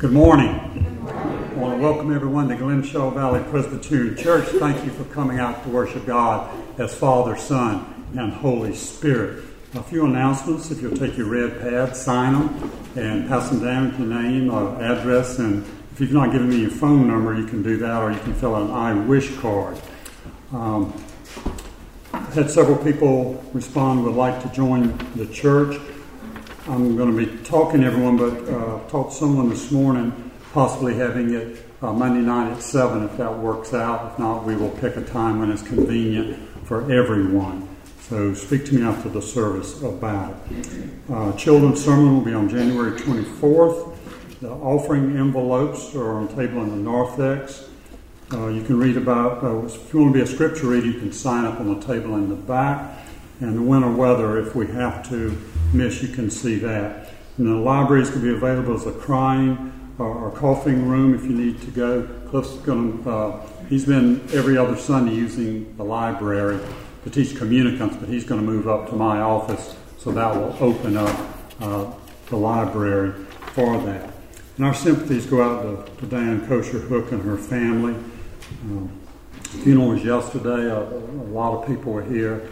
Good morning. I want to welcome everyone to Glenshaw Valley Presbyterian Church. Thank you for coming out to worship God as Father, Son, and Holy Spirit. A few announcements. If you'll take your red pad, sign them, and pass them down with your name, address, and if you've not given me your phone number, you can do that, or you can fill out an I wish card. I've had several people respond would like to join the church. I'm going to be talking to everyone, but talked to someone this morning, possibly having it Monday night at 7 if that works out. If not, we will pick a time when it's convenient for everyone. So speak to me after the service about it. Children's sermon will be on January 24th. The offering envelopes are on the table in the narthex. You can read about, if you want to be a scripture reader, you can sign up on the table in the back. And the winter weather, if we have to miss, you can see that. And the libraries can be available as a crying or coughing room if you need to go. Cliff's he's been every other Sunday using the library to teach communicants, but he's going to move up to my office, so that will open up the library for that. And our sympathies go out to Diane Kosher-Hook and her family. The funeral was yesterday. A lot of people were here.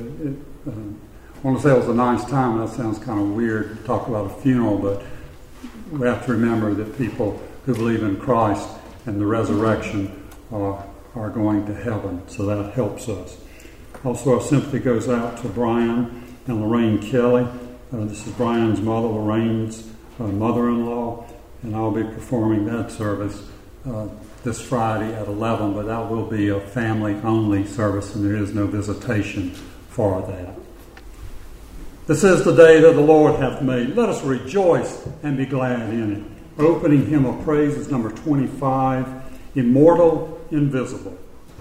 I want to say it was a nice time, and that sounds kind of weird to talk about a funeral, but we have to remember that people who believe in Christ and the resurrection are going to heaven, so that helps us. Also, our sympathy goes out to Brian and Lorraine Kelly. This is Brian's mother, Lorraine's mother-in-law, and I'll be performing that service this Friday at 11, but that will be a family-only service, and there is no visitation for that. This is the day that the Lord hath made. Let us rejoice and be glad in it. Our opening hymn of praise is number 25, Immortal, Invisible.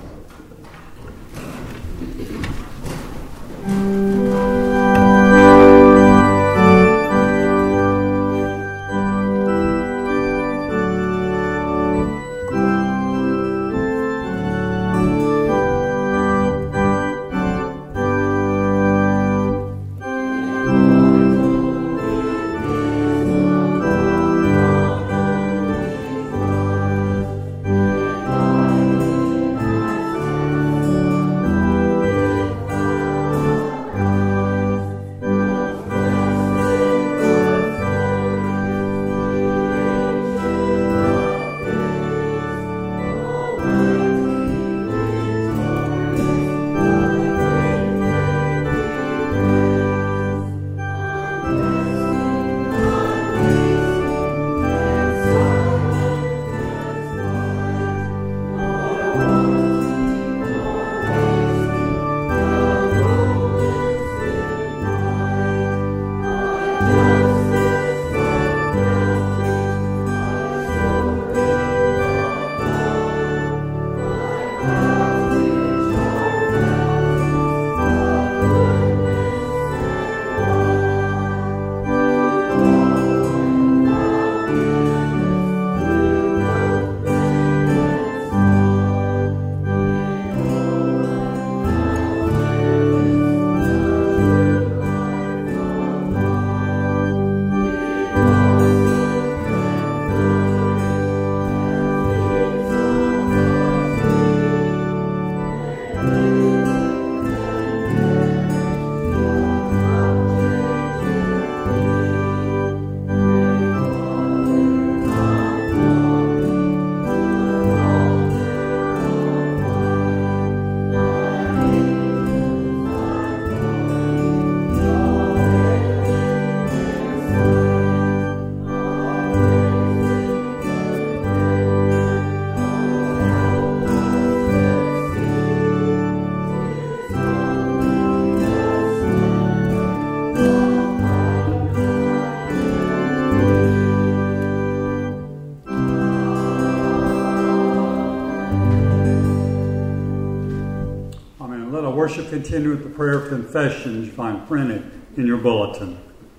Worship continue with the prayer of confession you find printed in your bulletin.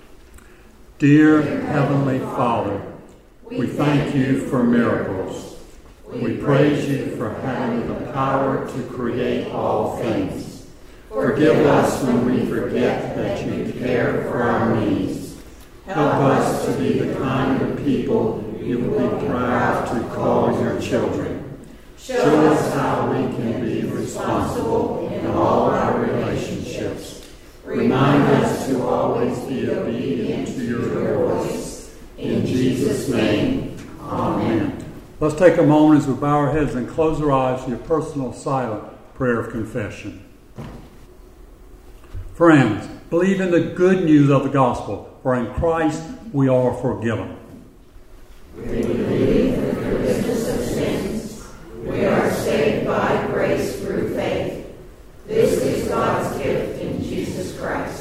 Dear Heavenly Father, we thank you for miracles. We praise you for having the power to create all things. Forgive us when we forget that you care for our needs. Help us to be the kind of people we will be proud to call your children. Show us how we can be responsible in all our relationships. Remind us to always be obedient to your voice. In Jesus' name, amen. Let's take a moment as we bow our heads and close our eyes to your personal silent prayer of confession. Friends, believe in the good news of the gospel, for in Christ we are forgiven. We believe in the forgiveness of sins. We are saved by grace through faith. This is God's gift in Jesus Christ.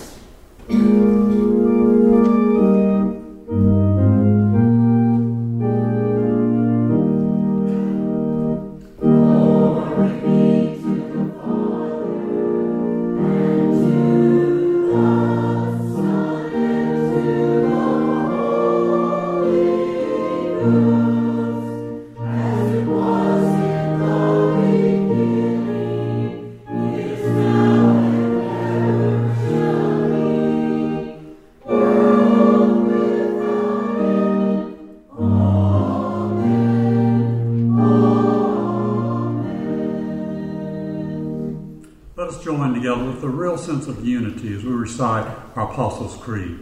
Join together with a real sense of unity as we recite our Apostles' Creed.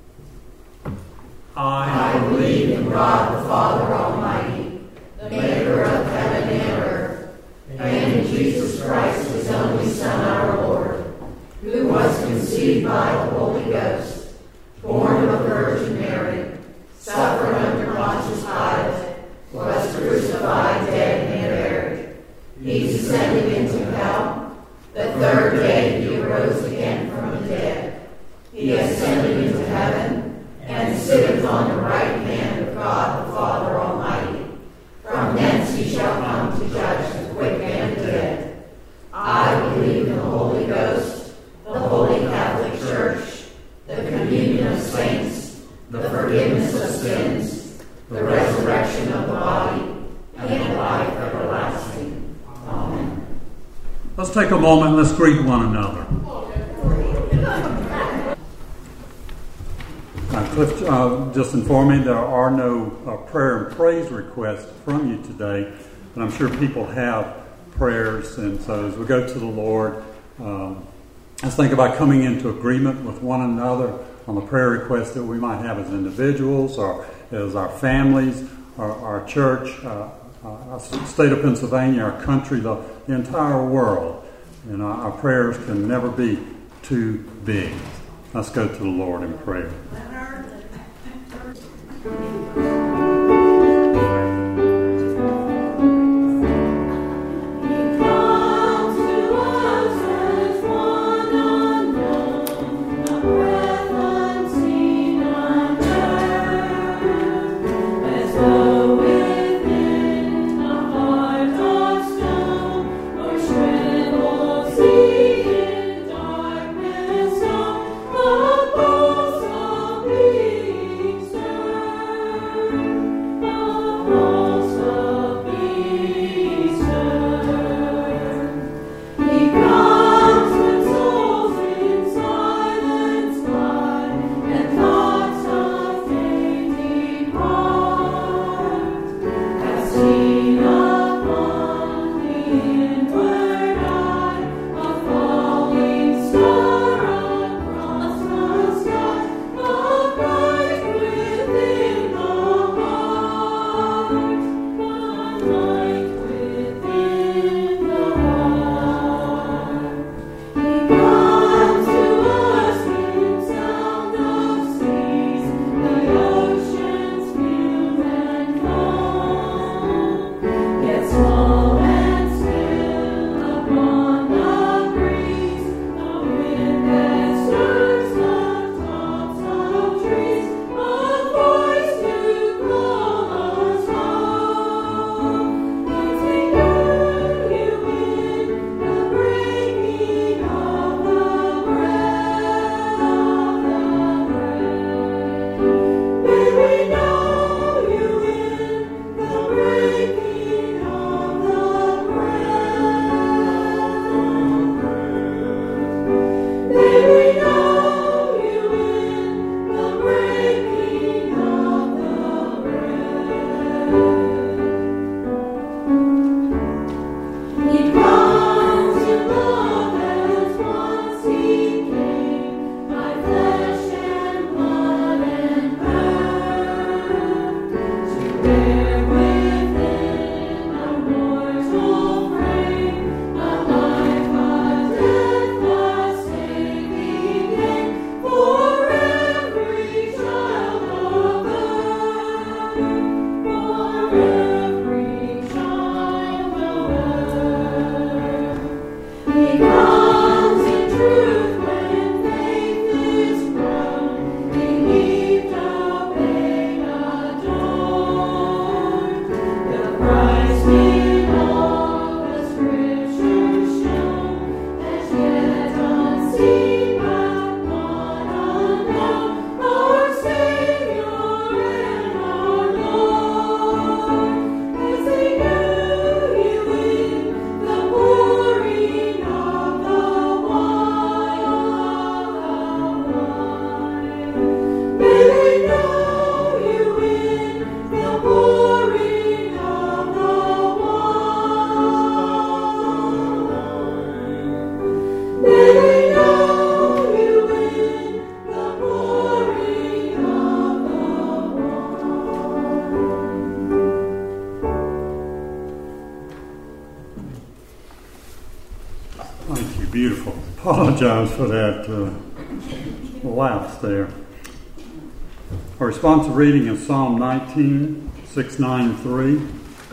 I believe in God the Father Almighty, the maker of heaven and earth, and in Jesus Christ, his only Son, our Lord, who was conceived by the Holy Ghost, born of the Virgin Mary, suffered under Pontius Pilate, was crucified, dead, and buried. He descended into hell. The third day he arose again from the dead. He ascended into heaven and sitteth on the right hand of God the Father Almighty. From thence he shall come to judge the quick and the dead. I believe in the Holy Ghost, the Holy Catholic Church, the communion of saints, the forgiveness of sins, the resurrection of the body, and life everlasting. Amen. Let's take a moment and let's greet one another. Cliff just informed me there are no prayer and praise requests from you today, but I'm sure people have prayers, and so as we go to the Lord, let's think about coming into agreement with one another on the prayer requests that we might have as individuals or as our families, our church, our state of Pennsylvania, our country, the entire world. And our prayers can never be too big. Let's go to the Lord in prayer. Darkness, the pulse of Apologize for that lapse there. Our responsive reading is Psalm 19, 693.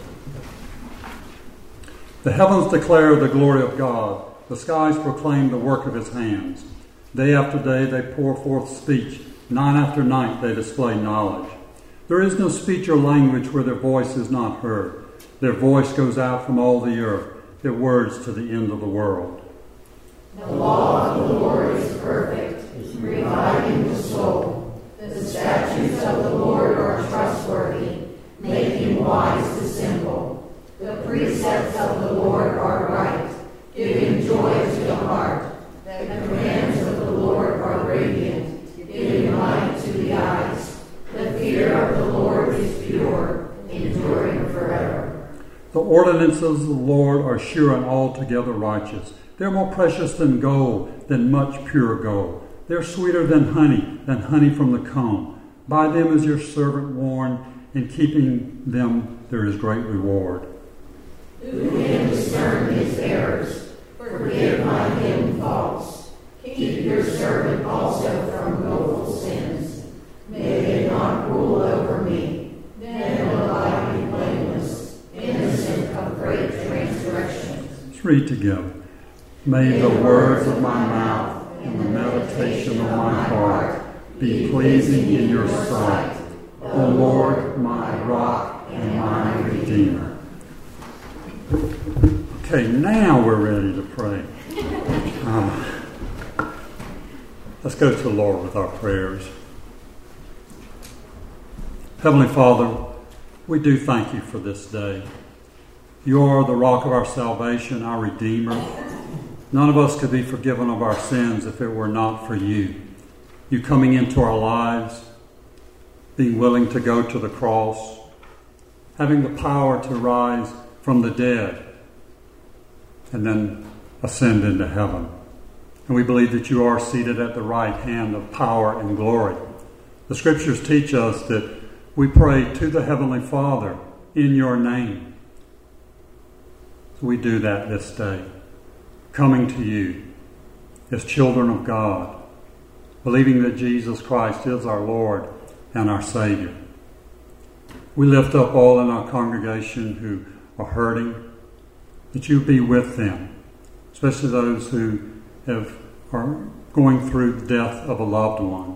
The heavens declare the glory of God. The skies proclaim the work of his hands. Day after day they pour forth speech. Night after night they display knowledge. There is no speech or language where their voice is not heard. Their voice goes out from all the earth, their words to the end of the world. The law of the Lord is perfect, reviving the soul. The statutes of the Lord are trustworthy, making wise the simple. The precepts of the Lord are right, giving joy to the heart. The commands of the Lord are radiant, giving light to the eyes. The fear of the Lord is pure, enduring forever. The ordinances of the Lord are sure and altogether righteous. They're more precious than gold, than much pure gold. They're sweeter than honey from the comb. By them is your servant warned. In keeping them there is great reward. Who can discern his errors? Forgive my hidden faults. Keep your servant also from willful sins. May they not rule over me. Then will I be blameless, innocent of great transgressions. Let's read together. May the words of my mouth and the meditation of my heart be pleasing in your sight, O Lord, my rock and my redeemer. Okay, now we're ready to pray. Let's go to the Lord with our prayers. Heavenly Father, we do thank you for this day. You are the rock of our salvation, our Redeemer. None of us could be forgiven of our sins if it were not for you. You coming into our lives, being willing to go to the cross, having the power to rise from the dead, and then ascend into heaven. And we believe that you are seated at the right hand of power and glory. The Scriptures teach us that we pray to the Heavenly Father in your name. So we do that this day, coming to you as children of God, believing that Jesus Christ is our Lord and our Savior. We lift up all in our congregation who are hurting, that you be with them, especially those who are going through the death of a loved one.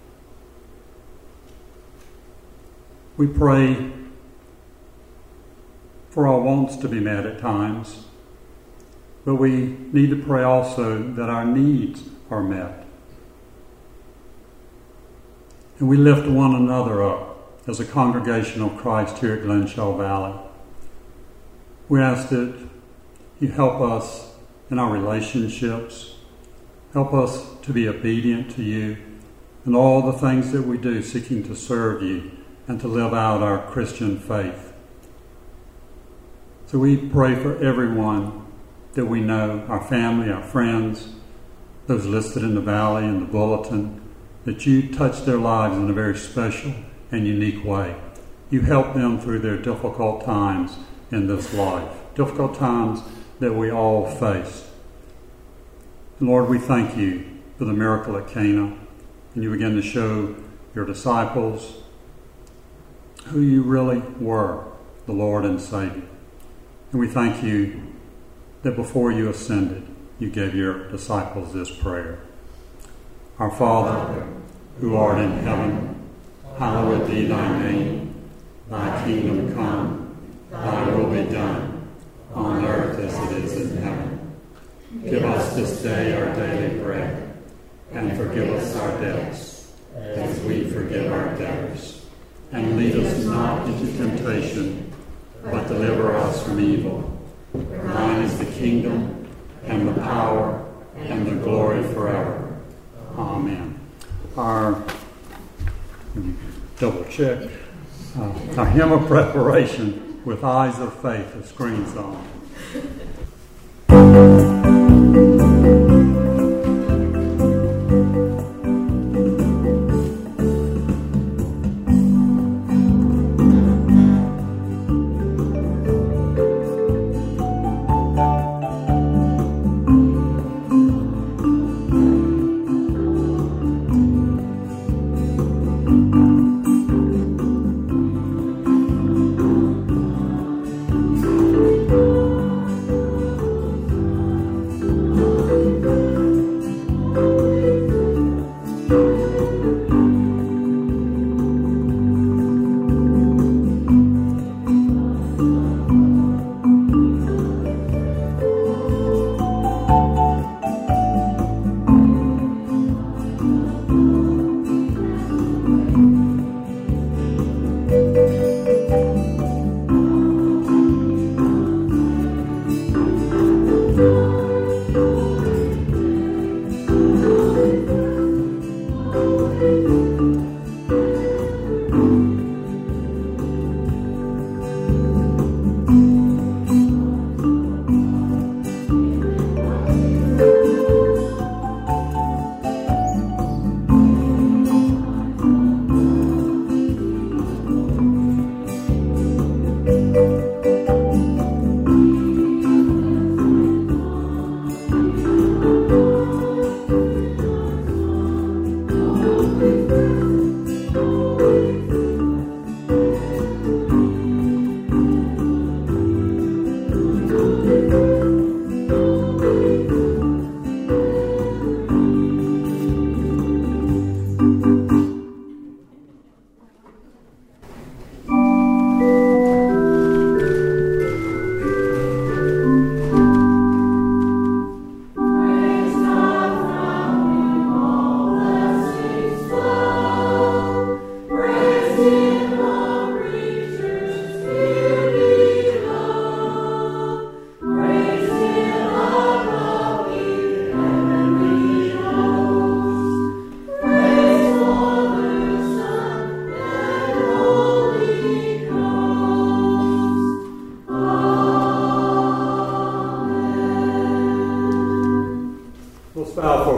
We pray for our wants to be met at times, but we need to pray also that our needs are met. And we lift one another up as a congregation of Christ here at Glenshaw Valley. We ask that you help us in our relationships, help us to be obedient to you in all the things that we do, seeking to serve you and to live out our Christian faith. So we pray for everyone that we know, our family, our friends, those listed in the valley and the bulletin, that you touch their lives in a very special and unique way. You help them through their difficult times in this life, difficult times that we all face. And Lord, we thank you for the miracle at Cana, and you begin to show your disciples who you really were, the Lord and Savior. And we thank you that before you ascended, you gave your disciples this prayer. Our Father, who art in heaven, hallowed be thy name. Thy kingdom come, thy will be done, on earth as it is in heaven. Give us this day our daily bread, and forgive us our debts, as we forgive our debtors. And lead us not into temptation, but deliver us from evil. For thine is the kingdom, and the power, and the glory forever. Amen. Our double check. Our hymn of preparation, With Eyes of Faith, a screen song.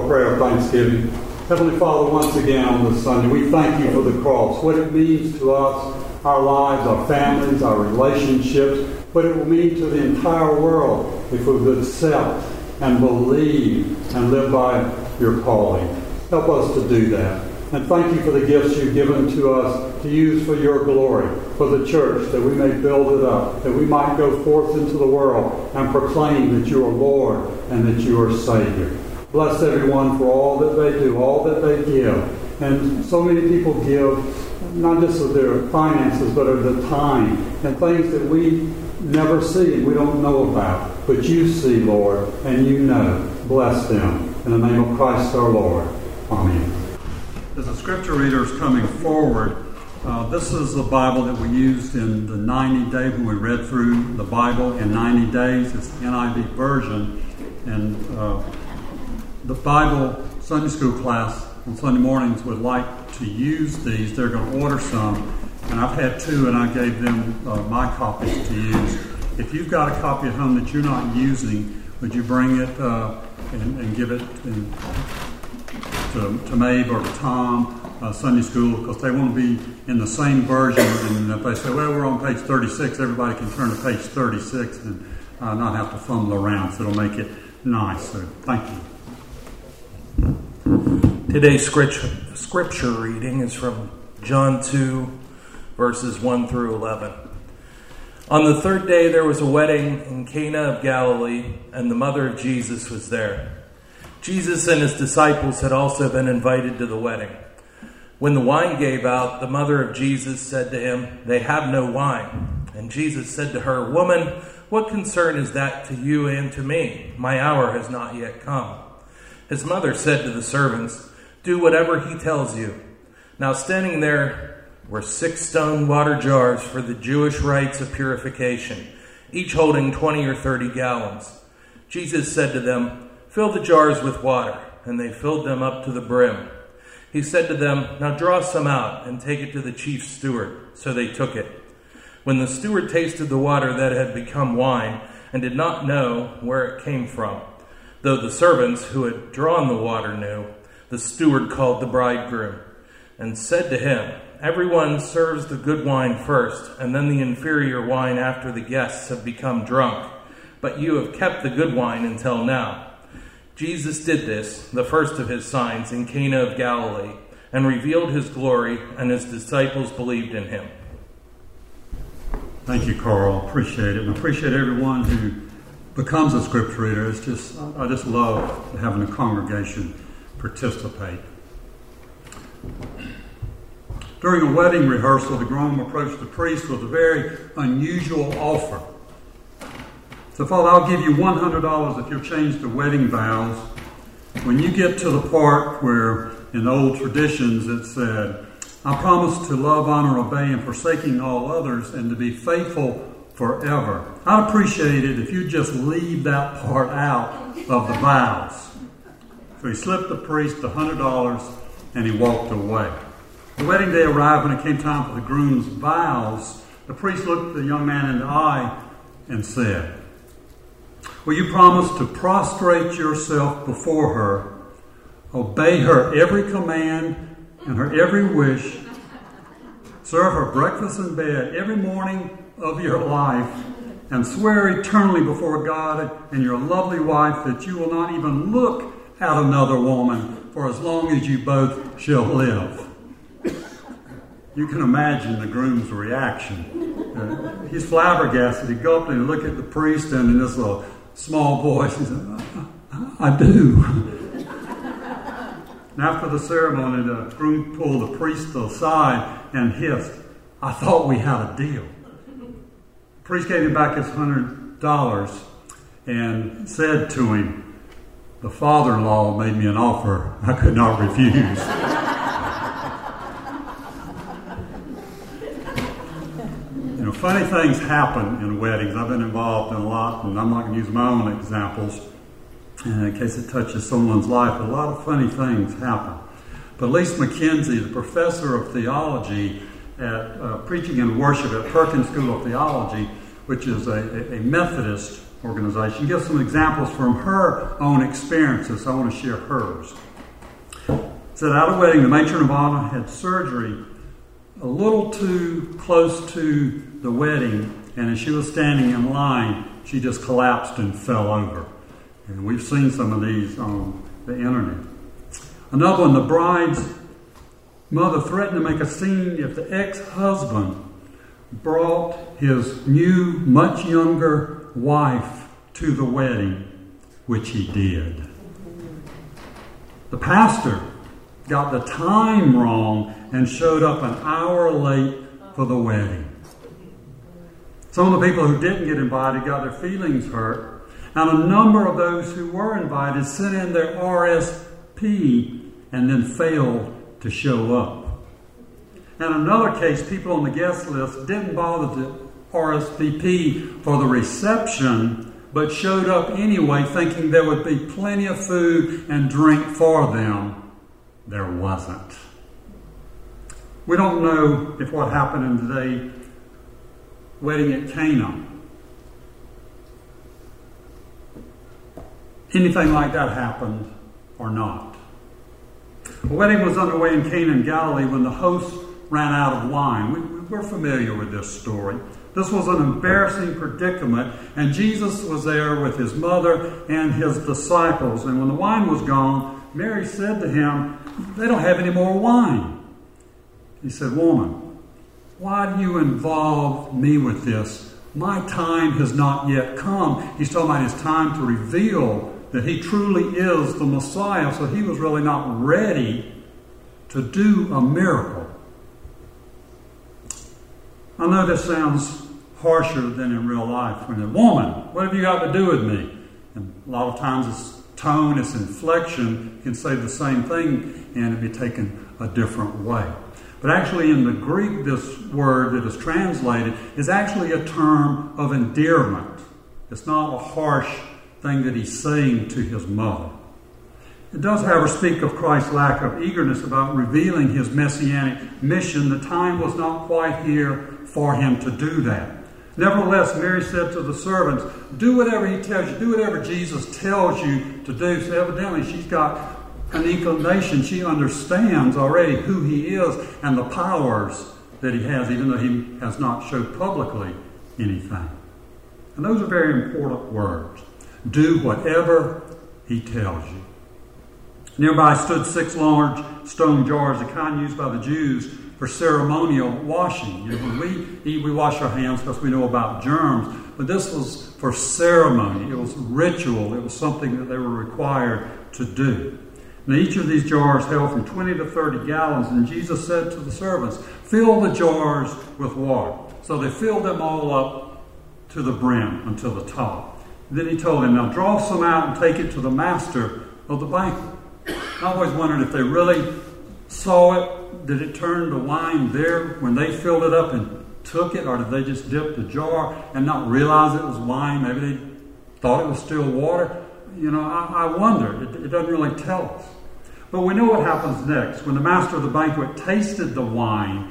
for a prayer of thanksgiving. Heavenly Father, once again on this Sunday, we thank you for the cross, what it means to us, our lives, our families, our relationships, what it will mean to the entire world if we would accept and believe and live by your calling. Help us to do that. And thank you for the gifts you've given to us to use for your glory, for the church, that we may build it up, that we might go forth into the world and proclaim that you are Lord and that you are Savior. Bless everyone for all that they do, all that they give. And so many people give, not just of their finances, but of their time and things that we never see and we don't know about. But you see, Lord, and you know. Bless them. In the name of Christ our Lord. Amen. As the scripture reader is coming forward, this is the Bible that we used in the 90 days when we read through the Bible in 90 days. It's the NIV version. And the Bible Sunday school class on Sunday mornings would like to use these. They're going to order some. And I've had two, and I gave them my copies to use. If you've got a copy at home that you're not using, would you bring it and give it to Mabe or to Tom, Sunday school, because they want to be in the same version. And if they say, well, we're on page 36, everybody can turn to page 36 and not have to fumble around. So it'll make it nice. So thank you. Today's scripture reading is from John 2, verses 1 through 11. On the third day there was a wedding in Cana of Galilee, and the mother of Jesus was there. Jesus and his disciples had also been invited to the wedding. When the wine gave out, the mother of Jesus said to him, "They have no wine." And Jesus said to her, "Woman, what concern is that to you and to me? My hour has not yet come." His mother said to the servants, "Do whatever he tells you." Now standing there were 6 stone water jars for the Jewish rites of purification, each holding 20 or 30 gallons. Jesus said to them, "Fill the jars with water," and they filled them up to the brim. He said to them, "Now draw some out and take it to the chief steward." So they took it. When the steward tasted the water that had become wine and did not know where it came from, though the servants who had drawn the water knew, the steward called the bridegroom and said to him, "Everyone serves the good wine first, and then the inferior wine after the guests have become drunk. But you have kept the good wine until now." Jesus did this, the first of his signs, in Cana of Galilee, and revealed his glory, and his disciples believed in him. Thank you, Carl. Appreciate it. And I appreciate everyone who becomes a scripture reader. I just love having a congregation participate. During a wedding rehearsal, the groom approached the priest with a very unusual offer. So, Father, I'll give you $100 if you'll change the wedding vows. When you get to the part where, in old traditions, it said, "I promise to love, honor, obey, and forsaking all others, and to be faithful forever," I'd appreciate it if you just leave that part out of the vows. So he slipped the priest $100 and he walked away. The wedding day arrived. When it came time for the groom's vows, the priest looked the young man in the eye and said, "Will you promise to prostrate yourself before her, obey her every command and her every wish, serve her breakfast and bed every morning of your life, and swear eternally before God and your lovely wife that you will not even look at another woman for as long as you both shall live?" You can imagine the groom's reaction. He's flabbergasted. He'd go up and look at the priest, and in this little small voice, he said, "I do." And after the ceremony, the groom pulled the priest aside and hissed, "I thought we had a deal." The priest gave him back his $100 and said to him, "The father-in-law made me an offer I could not refuse." You know, funny things happen in weddings. I've been involved in a lot, and I'm not going to use my own examples in case it touches someone's life. But a lot of funny things happen. But Lise McKenzie, the professor of theology at Preaching and Worship at Perkins School of Theology, which is a Methodist organization, gives some examples from her own experiences. I want to share hers. It said, at a wedding, the matron of honor had surgery a little too close to the wedding, and as she was standing in line, she just collapsed and fell over. And we've seen some of these on the internet. Another one, the bride's mother threatened to make a scene if the ex-husband brought his new, much younger wife to the wedding, which he did. The pastor got the time wrong and showed up an hour late for the wedding. Some of the people who didn't get invited got their feelings hurt, and a number of those who were invited sent in their RSP and then failed to show up. In another case, people on the guest list didn't bother to RSVP for the reception, but showed up anyway thinking there would be plenty of food and drink for them. There wasn't. We don't know if what happened in today's wedding at Cana, anything like that happened or not. A wedding was underway in Cana in Galilee when the host ran out of wine. We're familiar with this story. This was an embarrassing predicament, and Jesus was there with his mother and his disciples. And when the wine was gone, Mary said to him, "They don't have any more wine." He said, "Woman, why do you involve me with this? My time has not yet come." He's talking about his time to reveal that he truly is the Messiah, so he was really not ready to do a miracle. I know this sounds harsher than in real life. When a woman, what have you got to do with me? And a lot of times its tone, its inflection can say the same thing and it be taken a different way. But actually in the Greek, this word that is translated is actually a term of endearment. It's not a harsh thing that he's saying to his mother. It does, however, speak of Christ's lack of eagerness about revealing his messianic mission. The time was not quite here for him to do that. Nevertheless, Mary said to the servants, "Do whatever he tells you. Do whatever Jesus tells you to do." So evidently she's got an inclination. She understands already who he is and the powers that he has, even though he has not showed publicly anything. And those are very important words. Do whatever he tells you. Nearby stood 6 large stone jars, the kind used by the Jews for ceremonial washing. When we eat, we wash our hands because we know about germs. But this was for ceremony. It was ritual. It was something that they were required to do. Now each of these jars held from 20 to 30 gallons. And Jesus said to the servants, "Fill the jars with water." So they filled them all up to the brim until the top. Then he told them, "Now draw some out and take it to the master of the banquet." I always wondered if they really saw it. Did it turn to wine there when they filled it up and took it? Or did they just dip the jar and not realize it was wine? Maybe they thought it was still water. I wonder. It doesn't really tell us. But we know what happens next. When the master of the banquet tasted the wine,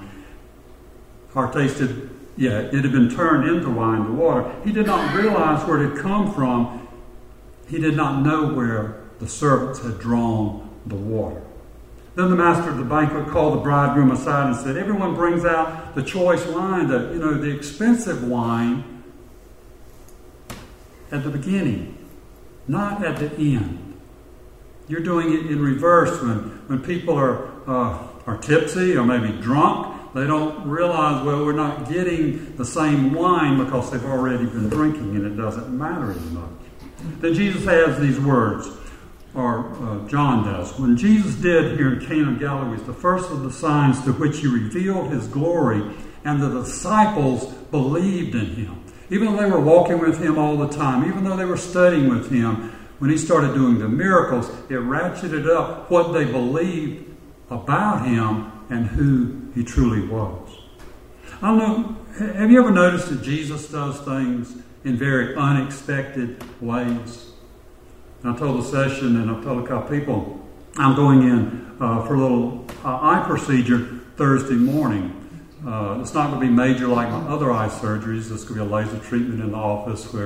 it had been turned into wine, the water. He did not realize where it had come from. He did not know where the servants had drawn the water. Then the master of the banquet called the bridegroom aside and said, "Everyone brings out the choice wine, the expensive wine at the beginning, not at the end." You're doing it in reverse. When people are tipsy or maybe drunk, they don't realize, well, we're not getting the same wine because they've already been drinking and it doesn't matter as much. Then Jesus has these words. Or John does. When Jesus did here in Cana of Galilee, the first of the signs to which he revealed his glory, and the disciples believed in him. Even though they were walking with him all the time, even though they were studying with him, when he started doing the miracles, it ratcheted up what they believed about him and who he truly was. I don't know, have you ever noticed that Jesus does things in very unexpected ways? And I told the session, and I've told a couple people, I'm going in for a little eye procedure Thursday morning. It's not going to be major like my other eye surgeries. This could be a laser treatment in the office where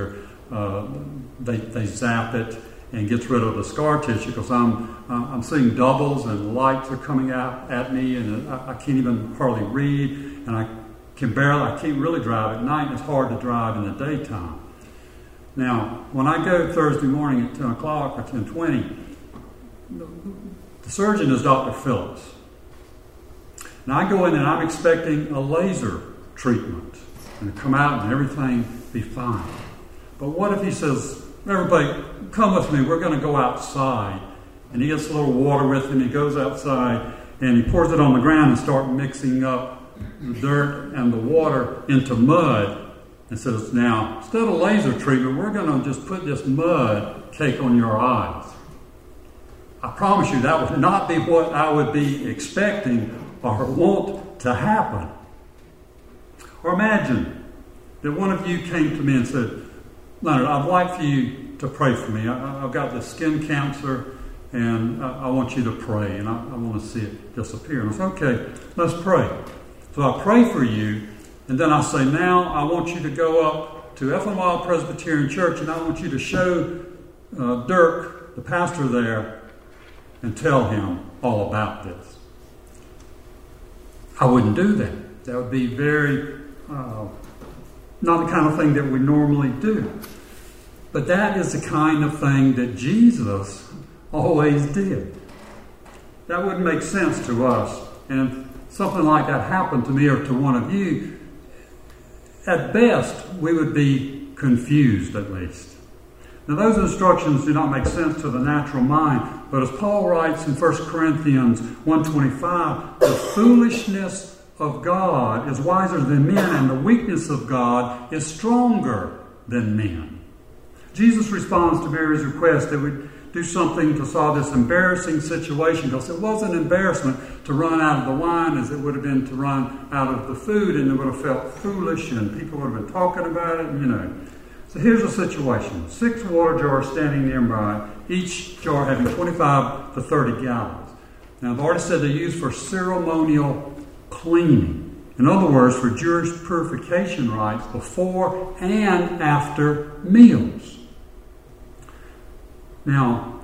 they zap it and gets rid of the scar tissue, because I'm seeing doubles and lights are coming out at me, and I can't even hardly read, and I can't really drive at night, and it's hard to drive in the daytime. Now, when I go Thursday morning at 10 o'clock or 10:20, the surgeon is Dr. Phillips. Now I go in and I'm expecting a laser treatment and to come out and everything be fine. But what if he says, everybody, come with me, we're going to go outside. And he gets a little water with him, he goes outside and he pours it on the ground and starts mixing up the dirt and the water into mud and says, now, instead of laser treatment, we're going to just put this mud cake on your eyes. I promise you that would not be what I would be expecting or want to happen. Or imagine that one of you came to me and said, Leonard, I'd like for you to pray for me. I've got this skin cancer and I want you to pray and I want to see it disappear. And I said, okay, let's pray. So I pray for you and then I say, now I want you to go up to Ethelwald Presbyterian Church and I want you to show Dirk, the pastor there, and tell him all about this. I wouldn't do that. That would be very, not the kind of thing that we normally do. But that is the kind of thing that Jesus always did. That wouldn't make sense to us. And if something like that happened to me or to one of you, at best, we would be confused at least. Now, those instructions do not make sense to the natural mind, but as Paul writes in 1 Corinthians 1:25, the foolishness of God is wiser than men, and the weakness of God is stronger than men. Jesus responds to Mary's request that we do something to solve this embarrassing situation, because it wasn't embarrassment to run out of the wine as it would have been to run out of the food, and it would have felt foolish, and people would have been talking about it, So here's the situation. 6 water jars standing nearby, each jar having 25 to 30 gallons. Now, I've already said they're used for ceremonial cleaning. In other words, for Jewish purification rites before and after meals. Now,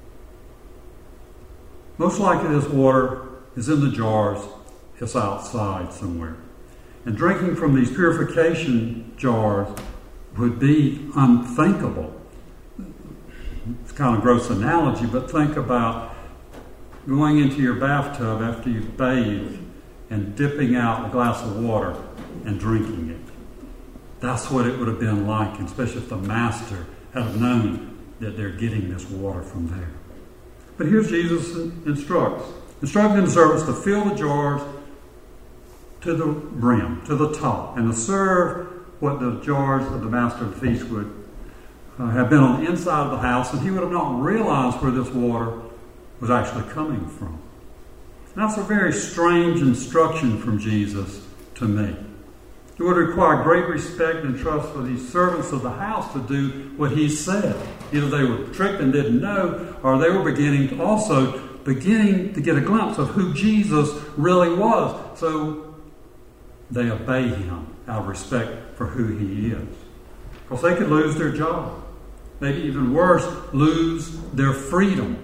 most likely this water is in the jars, it's outside somewhere. And drinking from these purification jars would be unthinkable. It's kind of a gross analogy, but think about going into your bathtub after you've bathed and dipping out a glass of water and drinking it. That's what it would have been like, especially if the master had known that they're getting this water from there. But here's Jesus instructing the servants to fill the jars to the brim, to the top, and to serve what the jars of the master of the feast would have been on the inside of the house, and he would have not realized where this water was actually coming from. And that's a very strange instruction from Jesus to me. It would require great respect and trust for these servants of the house to do what he said. Either they were tricked and didn't know, or they were beginning to get a glimpse of who Jesus really was. So they obey him out of respect for who he is. Because they could lose their job. Maybe even worse, lose their freedom.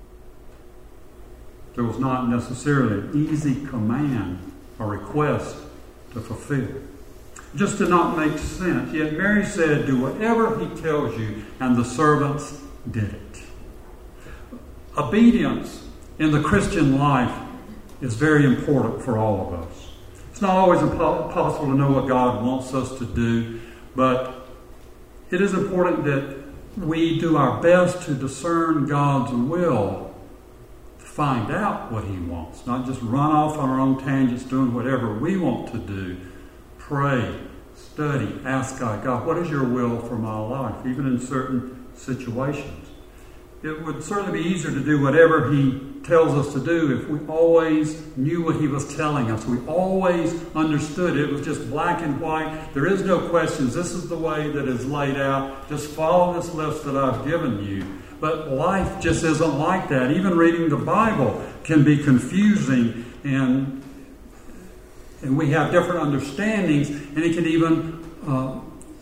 There was not necessarily an easy command or request to fulfill. It just did not make sense. Yet Mary said, do whatever he tells you, and the servants did it. Obedience in the Christian life is very important for all of us. It's not always possible to know what God wants us to do, but it is important that we do our best to discern God's will, to find out what he wants, not just run off on our own tangents doing whatever we want to do. Pray, study, ask God, what is your will for my life, even in certain situations? It would certainly be easier to do whatever he tells us to do if we always knew what he was telling us. We always understood it. It was just black and white. There is no questions. This is the way that is laid out. Just follow this list that I've given you. But life just isn't like that. Even reading the Bible can be confusing, and we have different understandings, and it can even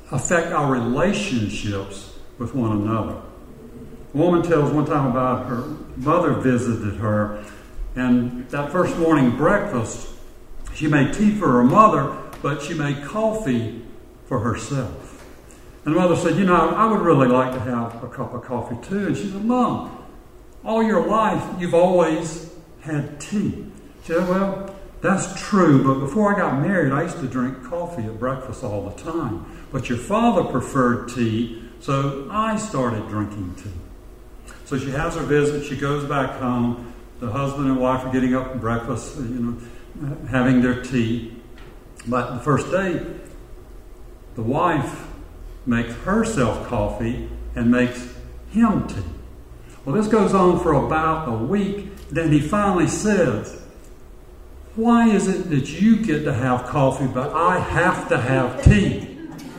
affect our relationships with one another. A woman tells one time about her mother visited her, and that first morning breakfast, she made tea for her mother, but she made coffee for herself. And the mother said, I would really like to have a cup of coffee too. And she said, Mom, all your life you've always had tea. She said, well, that's true, but before I got married, I used to drink coffee at breakfast all the time. But your father preferred tea, so I started drinking tea. So she has her visit, she goes back home. The husband and wife are getting up for breakfast, having their tea. But the first day, the wife makes herself coffee and makes him tea. Well, this goes on for about a week. Then he finally says, why is it that you get to have coffee, but I have to have tea?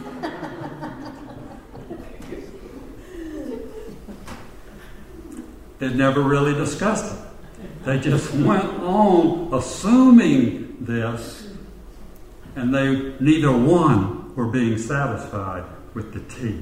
They never really discussed it. They just went on assuming this, and neither one were being satisfied with the tea.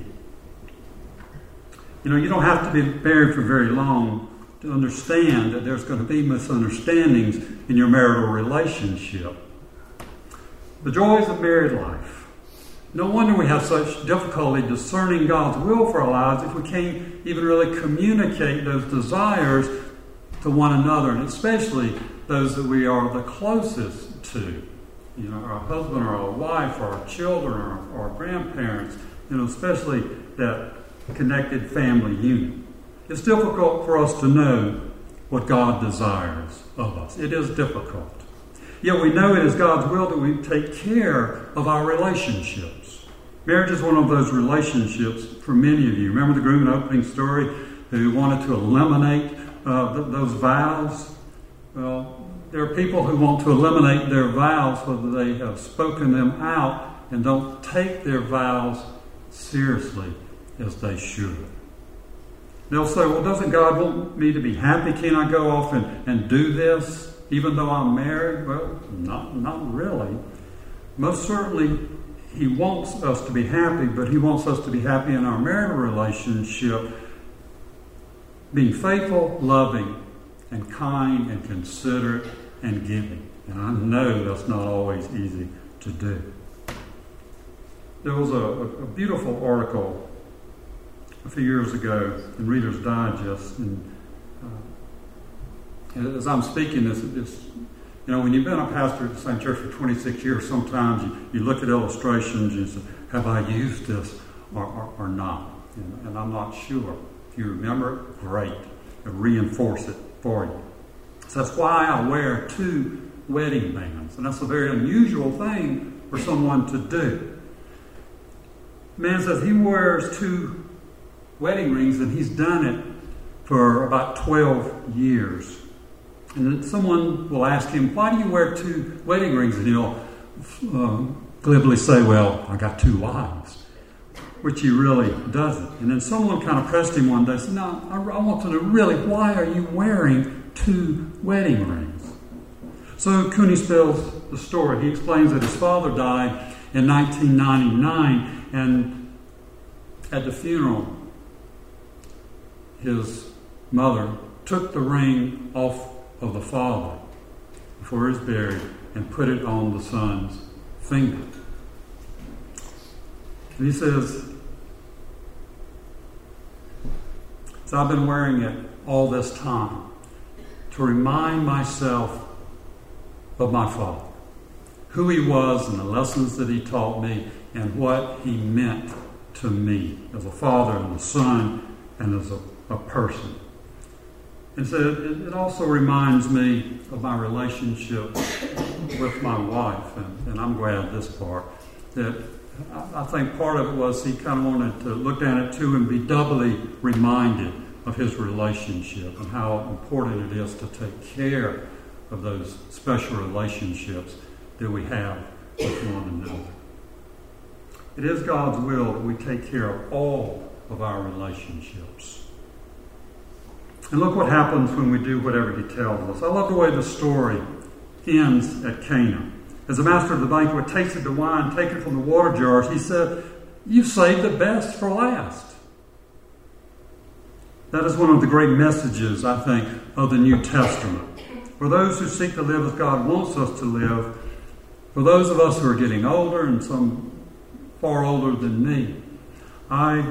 You don't have to be married for very long to understand that there's going to be misunderstandings in your marital relationship. The joys of married life. No wonder we have such difficulty discerning God's will for our lives if we can't even really communicate those desires to one another, and especially those that we are the closest to. Our husband or our wife or our children or our grandparents, especially that connected family unit. It's difficult for us to know what God desires of us. It is difficult. Yet we know it is God's will that we take care of our relationships. Marriage is one of those relationships for many of you. Remember the groom in the opening story who wanted to eliminate those vows? Well, there are people who want to eliminate their vows whether they have spoken them out and don't take their vows seriously as they should. They'll say, well, doesn't God want me to be happy? Can I go off and do this even though I'm married? Well, not really. Most certainly, He wants us to be happy, but He wants us to be happy in our marital relationship, being faithful, loving, and kind, and considerate, and giving. And I know that's not always easy to do. There was a beautiful article a few years ago in Reader's Digest, and as I'm speaking this, when you've been a pastor at the same church for 26 years, sometimes you look at illustrations and you say, have I used this or not? And I'm not sure. If you remember it, great. I'll reinforce it for you. So that's why I wear 2 wedding bands, and that's a very unusual thing for someone to do. The man says he wears 2 wedding rings, and he's done it for about 12 years. And then someone will ask him, why do you wear 2 wedding rings? And he'll glibly say, well, I got 2 wives, which he really doesn't. And then someone kind of pressed him one day and said, no, I want to know really, why are you wearing 2 wedding rings? So Cooney spells the story. He explains that his father died in 1999, and at the funeral, his mother took the ring off of the father before he was buried and put it on the son's finger. And he says, so I've been wearing it all this time to remind myself of my father, who he was and the lessons that he taught me and what he meant to me as a father and a son and as a person. And so it also reminds me of my relationship with my wife, and I'm glad this part, that I think part of it was he kind of wanted to look down at too and be doubly reminded of his relationship and how important it is to take care of those special relationships that we have with one another. It is God's will that we take care of all of our relationships. And look what happens when we do whatever He tells us. I love the way the story ends at Cana. As the master of the banquet tasted the wine taken from the water jars, he said, you saved the best for last. That is one of the great messages, I think, of the New Testament. For those who seek to live as God wants us to live, for those of us who are getting older, and some far older than me, I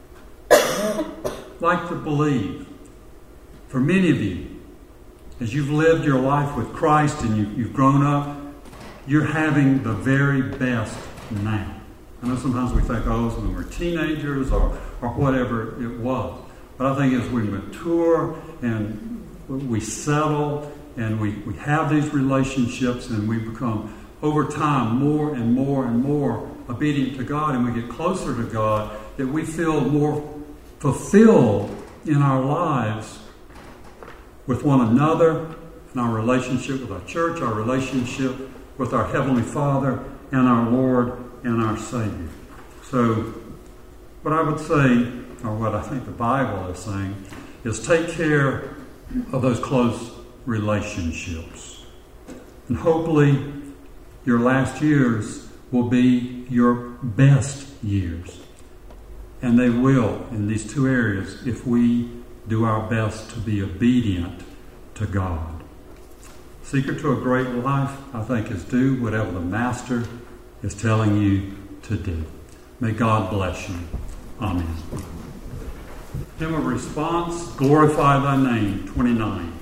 like to believe, for many of you, as you've lived your life with Christ and you've grown up, you're having the very best now. I know sometimes we think, oh, it's when we're teenagers or whatever it was. But I think as we mature and we settle and we have these relationships and we become, over time, more and more and more obedient to God, and we get closer to God, that we feel more fulfilled in our lives with one another, in our relationship with our church, our relationship with our Heavenly Father and our Lord and our Savior. So, what I would say, or what I think the Bible is saying, is take care of those close relationships. And hopefully your last years will be your best years. And they will in these two areas if we do our best to be obedient to God. Secret to a great life, I think, is do whatever the Master is telling you to do. May God bless you. Amen. Hymn of response, Glorify Thy Name, 29.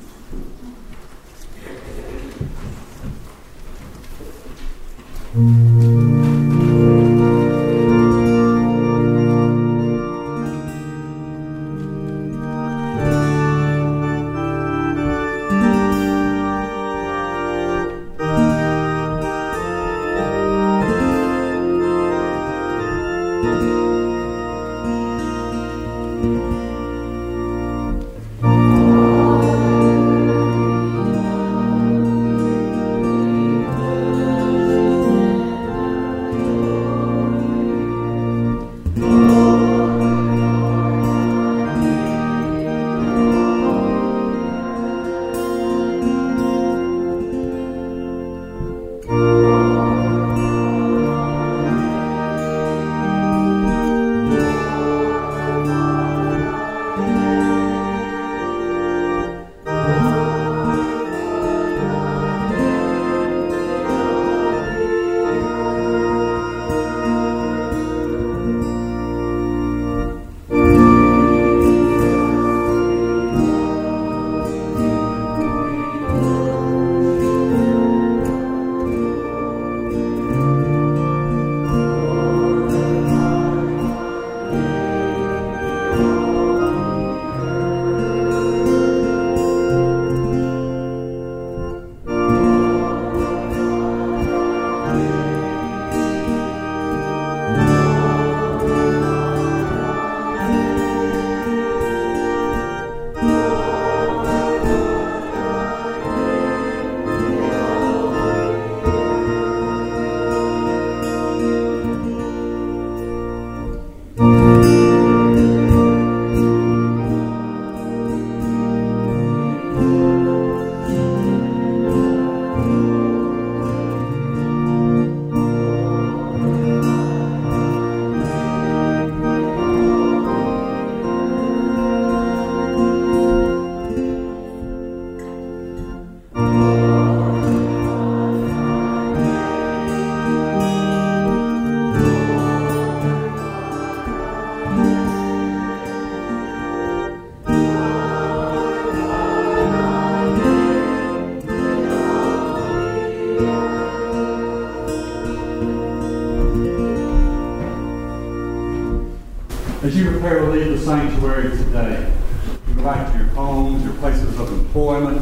As you prepare to leave the sanctuary today, go back to your homes, your places of employment,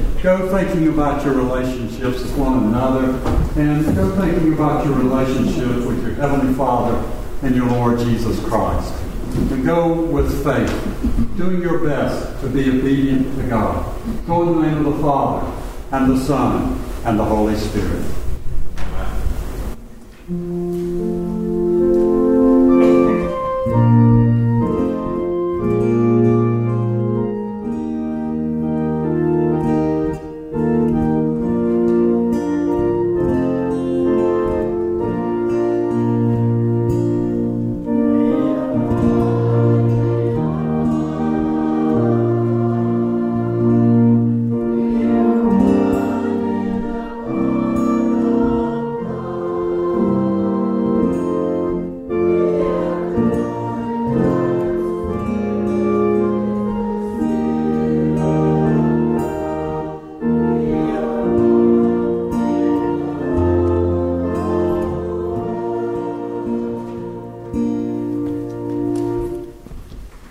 go thinking about your relationships with one another, and go thinking about your relationship with your Heavenly Father and your Lord Jesus Christ. And go with faith, doing your best to be obedient to God. Go in the name of the Father, and the Son, and the Holy Spirit.